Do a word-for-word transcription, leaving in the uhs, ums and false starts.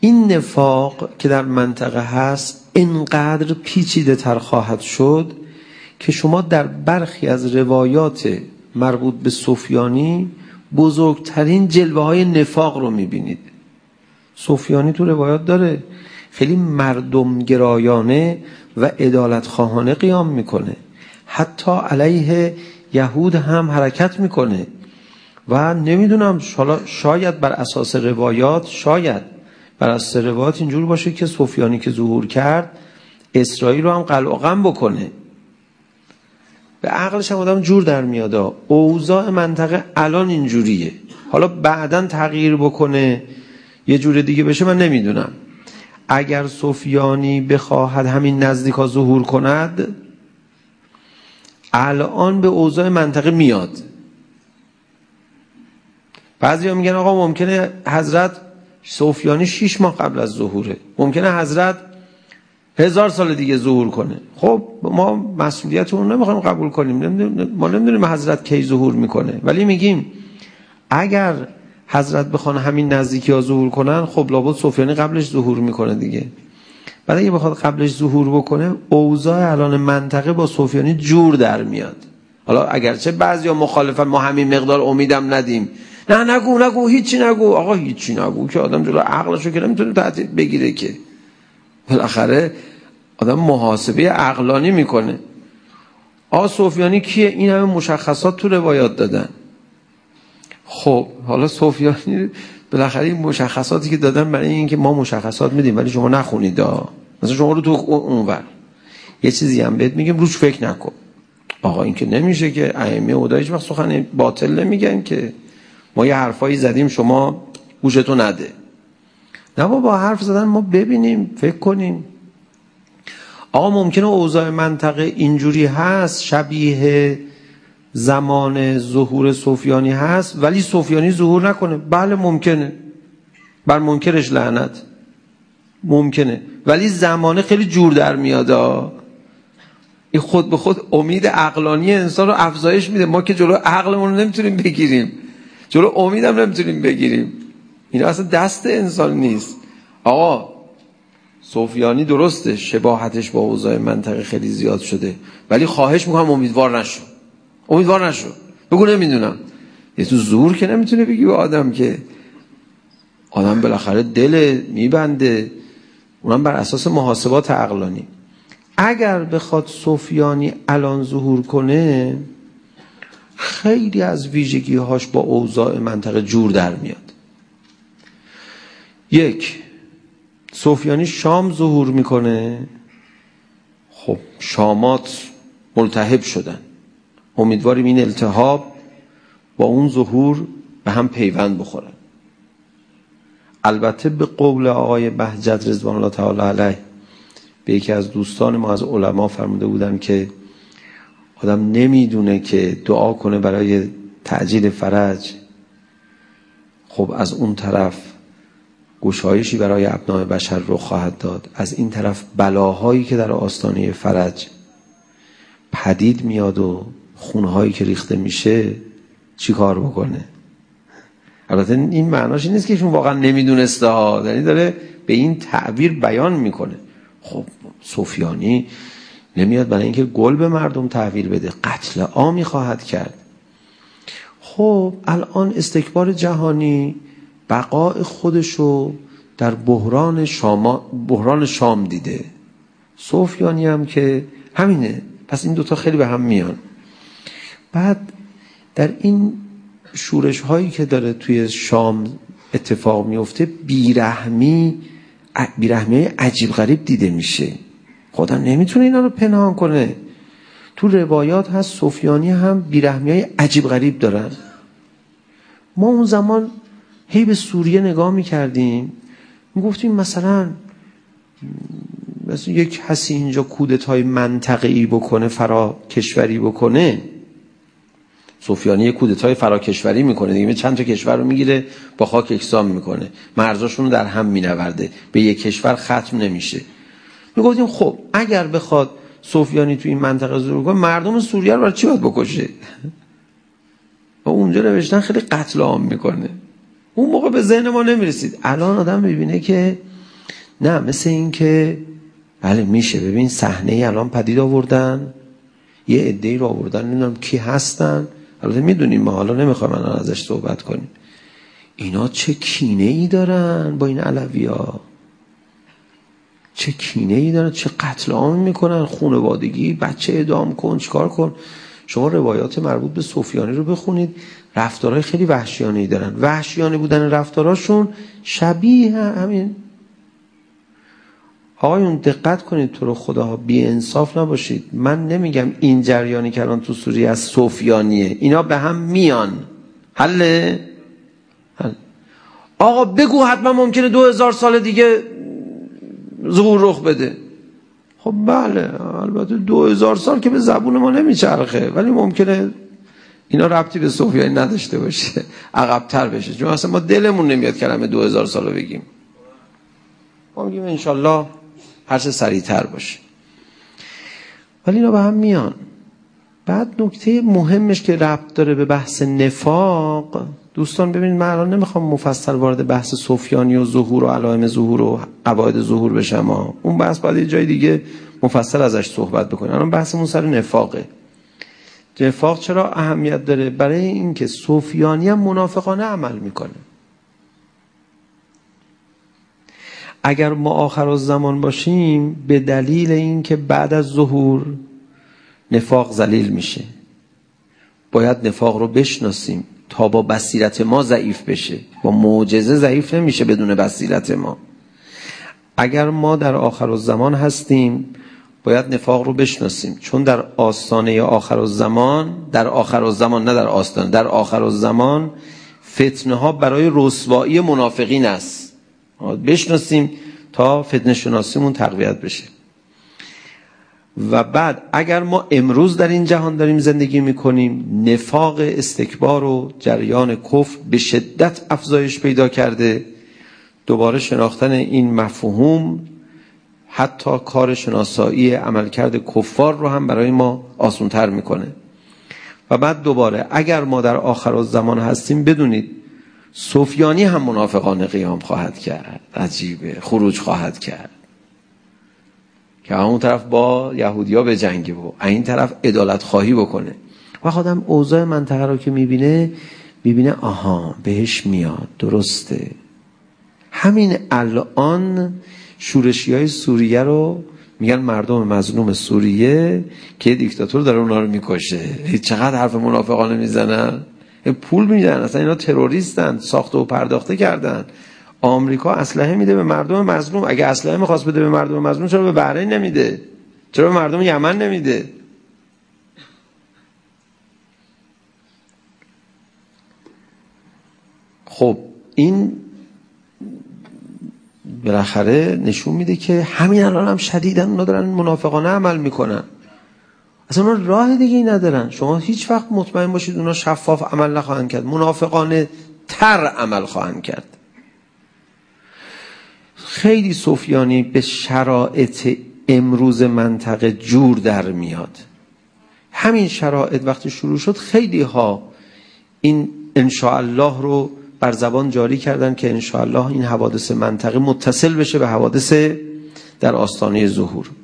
این نفاق که در منطقه هست اینقدر پیچیده تر خواهد شد که شما در برخی از روایات مربوط به سفیانی بزرگترین جلوه های نفاق رو میبینید. سفیانی تو روایات داره خیلی مردم گرایانه و عدالت خواهانه قیام میکنه، حتی علیه یهود هم حرکت میکنه و نمیدونم شاید بر اساس روایات شاید بر اساس روایات اینجور باشه که سفیانی که ظهور کرد اسرائیل رو هم قلع و قم بکنه. به عقلش هم آدم جور در میاد. اوضاع منطقه الان اینجوریه، حالا بعداً تغییر بکنه یه جور دیگه بشه من نمیدونم. اگر سفیانی بخواهد همین نزدیکا ظهور کند الان به اوضاع منطقه میاد. بعضی ها میگن آقا ممکنه حضرت سفیانی شیش ماه قبل از ظهوره، ممکنه حضرت هزار سال دیگه ظهور کنه. خب ما مسئولیت اون نمیخوایم قبول کنیم، ما نمیدونیم حضرت کی ظهور میکنه، ولی میگیم اگر حضرت بخوان همین نزدیکی ها ظهور کنن خب لابد سفیانی قبلش ظهور میکنه دیگه. بعد اگه بخواد قبلش ظهور بکنه اوضاع الان منطقه با سفیانی جور در میاد. حالا اگرچه بعضیا مخالفن ما همین مقدار امیدم ندیم، نه نگو نگو هیچی نگو. آقا هیچی نگو که آدم جلو عقلشو که نمیتونه تهدید بگیره که، بالاخره آدم محاسبه عقلانی میکنه. آقا سفیانی کیه؟ این همه مشخصات تو روایات دادن. خب حالا سفیانی بالاخره این مشخصاتی که دادن برای این که ما مشخصات میدیم ولی شما نخونید ها، مثلا شما رو تو اونور یه چیزی هم بهت میگم روش فکر نکن. آقا این که نمیشه که ائمه خدا هیچ وقت سخن باطل نمیگن که ما یه حرفایی زدیم شما گوشتو نده. نه بابا حرف زدن ما ببینیم فکر کنیم. آقا ممکنه اوضاع منطقه اینجوری هست شبیه زمان ظهور سفیانی هست ولی سفیانی ظهور نکنه. بله ممکنه، بر منکرش لعنت، ممکنه، ولی زمانه خیلی جور در میاد. این خود به خود امید عقلانی انسان رو افزایش میده. ما که جلو عقلمون رو نمیتونیم بگیریم، جلو امیدم نمیتونیم بگیریم. این اصلا دست انسان نیست. آقا سفیانی درسته شباهتش با اوضاع منطقه خیلی زیاد شده ولی خواهش میکنم امیدوار نشو، امیدوار نشو، بگو نمیدونم. یه تو زور که نمیتونه بگی به آدم که آدم بالاخره دل میبنده، اونم بر اساس محاسبات عقلانی. اگر بخواد سفیانی الان ظهور کنه خیلی از ویژگی هاش با اوضاع منطقه جور در میاد. یک، سفیانی شام ظهور میکنه، خب شامات ملتهب شدن، امیدواریم این التهاب با اون ظهور به هم پیوند بخورن. البته به قول آقای بهجت رضوان الله تعالی علیه به یکی از دوستان ما از علما فرموده بودن که آدم نمیدونه که دعا کنه برای تعجیل فرج، خب از اون طرف گشایشی برای ابناء بشر رو خواهد داد، از این طرف بلاهایی که در آستانه فرج پدید میاد و خونهایی که ریخته میشه چی کار بکنه. البته این معناش این نیست که ایشون واقعا نمیدونسته ها، یعنی داره به این تعبیر بیان میکنه. خب سفیانی نمیاد برای اینکه گل به مردم تحویل بده، قتل عامی خواهد کرد. خب الان استکبار جهانی بقای خودشو در بحران شام بحران شام دیده، سفیانی هم که همینه. پس این دوتا خیلی به هم میان. بعد در این شورش هایی که داره توی شام اتفاق میفته بیرحمی بیرحمی عجیب غریب دیده میشه. خدا نمیتونه اینا رو پنهان کنه. تو روایات هست سفیانی هم بیرحمی های عجیب غریب دارن. ما اون زمان هی به سوریه نگاه میکردیم میگفتیم مثلا مثلا یک کسی اینجا کودتای منطقه‌ای بکنه، فرا کشوری بکنه، سفیانی یک کودتای فرا کشوری میکنه دیگه، چند تا کشور رو میگیره با خاک یکسان میکنه، مرزاشون رو در هم مینورده، به یک کشور ختم نمیشه. میگفتیم خب اگر بخواد سفیانی تو این منطقه ظهور کنه مردم سوریه رو برای چی باید بکشه؟ و اونجا نوشتن خیلی قتل عام میکنه. اون موقع به ذهن ما نمیرسید. الان آدم ببینه که نه مثل این که بله میشه. ببین صحنه الان پدید آوردن، یه عده‌ای رو آوردن، نمیدونم کی هستن، البته میدونیم ما، حالا نمیخوام الان ازش صحبت کنیم. اینا چه کینه ای دارن با این علوی‌ها، چه کینه ای دارن، چه قتل عام میکنن، خانوادگی، بچه اعدام کن، چیکار کن. شما روایات مربوط به سفیانی رو بخونید، رفتارهای خیلی وحشیانه ای دارن. وحشیانه بودن رفتاراشون شبیه همین. آقایون دقت کنید تو رو خدا، بی انصاف نباشید. من نمیگم این جریانی که الان تو سوریه از سفیانیه، اینا به هم میان. حله؟ حل. آقا بگو حتما ممکنه دو هزار سال دیگه ظهور رخ بده. خب بله البته دو هزار سال که به زبون ما نمیچرخه، ولی ممکنه اینا ربطی به سفیانی نداشته باشه، عقب‌تر بشه. چون اصلا ما دلمون نمیاد کلمه دو هزار سال رو بگیم. ما میگیم انشالله هر چه سریع‌تر باشه. ولی اینا به هم میان. بعد نکته مهمش که ربط داره به بحث نفاق، دوستان ببینید من الان نمیخوام مفصل وارد بحث سفیانی و ظهور و علائم ظهور و قواعد ظهور بشم ها. اون بحث باید یه جای دیگه مفصل ازش صحبت بکنیم. الان بحثمون سر نفاقه. نفاق چرا اهمیت داره؟ برای اینکه سفیانی هم منافقانه عمل میکنه. اگر ما آخرالزمان باشیم به دلیل اینکه بعد از ظهور نفاق ذلیل میشه، باید نفاق رو بشناسیم تا با بصیرت ما ضعیف بشه. با معجزه ضعیف نمیشه بدون بصیرت ما. اگر ما در آخرالزمان هستیم باید نفاق رو بشناسیم، چون در آستانه آخرالزمان، در آخرالزمان نه در آستانه، در آخرالزمان فتنه ها برای رسوایی منافقین است. بشناسیم تا فتنه شناسیمون تقویت بشه. و بعد اگر ما امروز در این جهان داریم زندگی میکنیم، نفاق استکبار و جریان کفر به شدت افزایش پیدا کرده، دوباره شناختن این مفهوم حتی کار شناسایی عملکرد کفار رو هم برای ما آسان‌تر میکنه. و بعد دوباره اگر ما در آخرالزمان هستیم بدونید سفیانی هم منافقانه قیام خواهد کرد، عجیبه، خروج خواهد کرد که اون طرف با یهودیا به جنگه و این طرف عدالت خواهی بکنه. و خودم اوضاع منطقه رو که میبینه میبینه آها بهش میاد، درسته. همین الان شورشی های سوریه رو میگن مردم مظلوم سوریه که دیکتاتور داره اونا رو میکشه. چقدر حرف منافقانه میزنن، پول میدن، اصلا اینا تروریستن، ساخته و پرداخته کردن. آمریکا اسلحه میده به مردم مظلوم. اگه اسلحه میخواست بده به مردم مظلوم چرا به بحرین نمیده؟ چرا به مردم یمن نمیده؟ خب این بالاخره نشون میده که همین الان هم شدیدن اونا دارن منافقانه عمل میکنن. اصلا اونا راه دیگه ای ندارن. شما هیچ وقت مطمئن باشید اونا شفاف عمل نخواهند کرد، منافقانه تر عمل خواهند کرد. خیلی سفیانی به شرایط امروز منطقه جور در میاد. همین شرایط وقتی شروع شد خیلی ها این انشاءالله رو بر زبان جاری کردن که انشاءالله این حوادث منطقه متصل بشه به حوادث در آستانه ظهور.